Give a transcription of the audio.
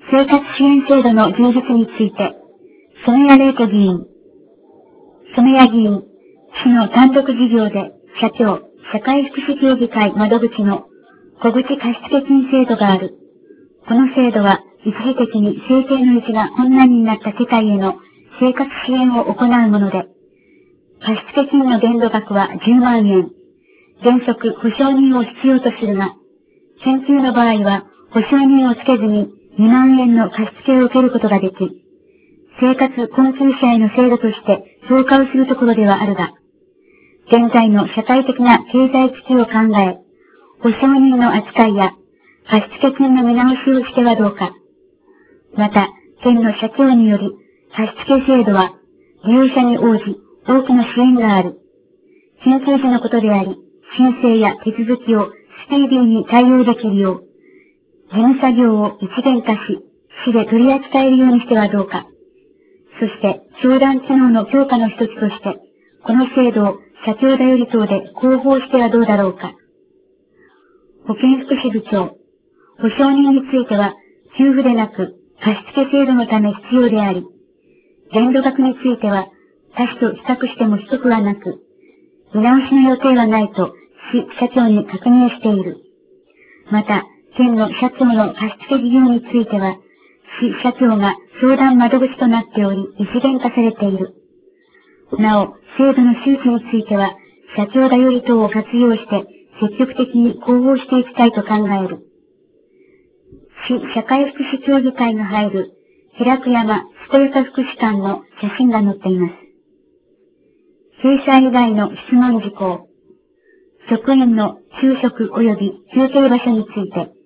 生活支援制度の充実について、染谷玲子議員、染谷議員、市の単独事業で社協、社会福祉協議会窓口の小口貸付金制度がある。この制度は一時的に生計の維持が困難になった世帯への生活支援を行うもので、貸付金の限度額は10万円。原則保証人を必要とするが、緊急の場合は保証人をつけずに2万円の貸付を受けることができ、生活困窮者への制度として評価をするところではあるが、現在の社会的な経済危機を考え、保証人の扱いや貸付金の見直しをしてはどうか。また、県の社協により貸付制度は利用者に応じ多くの支援がある。緊急時のことであり、申請や手続きをスピーディーに対応できるよう、事務作業を一元化し、市で取り扱えるようにしてはどうか。そして、相談機能の強化の一つとして、この制度を社協だより等で広報してはどうだろうか。保健福祉部長、保証人については、給付でなく貸付制度のため必要であり、限度額については、他市と比較しても低くはなく、見直しの予定はないと、市社長に確認している。また、県の社長の貸付事業については、市社長が相談窓口となっており、一元化されている。なお、制度の周知については、社長だより等を活用して、積極的に広報していきたいと考える。市社会福祉協議会が入る、平久山健やか福祉館の写真が載っています。掲載以外の質問事項。職員の昼食及び休憩場所について、